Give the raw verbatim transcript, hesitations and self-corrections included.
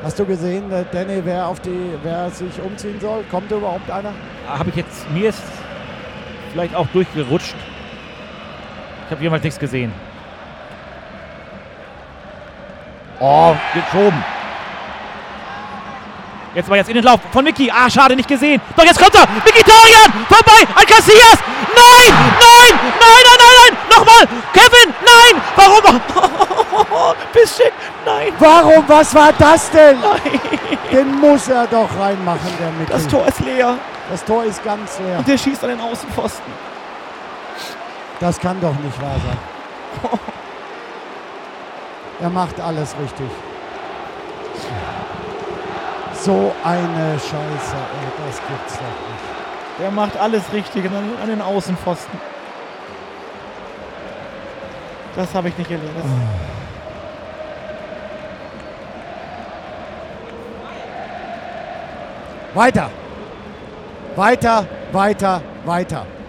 Hast du gesehen, äh, Danny, wer, auf die, wer sich umziehen soll? Kommt überhaupt einer? Habe ich jetzt, mir ist vielleicht auch durchgerutscht. Ich habe jemals nichts gesehen. Oh, geschoben. Jetzt war jetzt in den Lauf von Mickey. Ah, schade, nicht gesehen. Doch, jetzt kommt er. Mkhitaryan, vorbei an Casillas. Nein, nein, nein, nein, nein, nein. Nochmal. Kevin, nein. Warum? Bisschen, nein. Warum? Was war das denn? Nein. Den muss er doch reinmachen, der Mickey. Das Tor ist leer. Das Tor ist ganz leer. Und der schießt an den Außenpfosten. Das kann doch nicht wahr sein. Er macht alles richtig. So eine Scheiße, ey, das gibt's doch nicht. Der macht alles richtig an, an den Außenpfosten. Das habe ich nicht erlebt. Weiter. Weiter, weiter, weiter.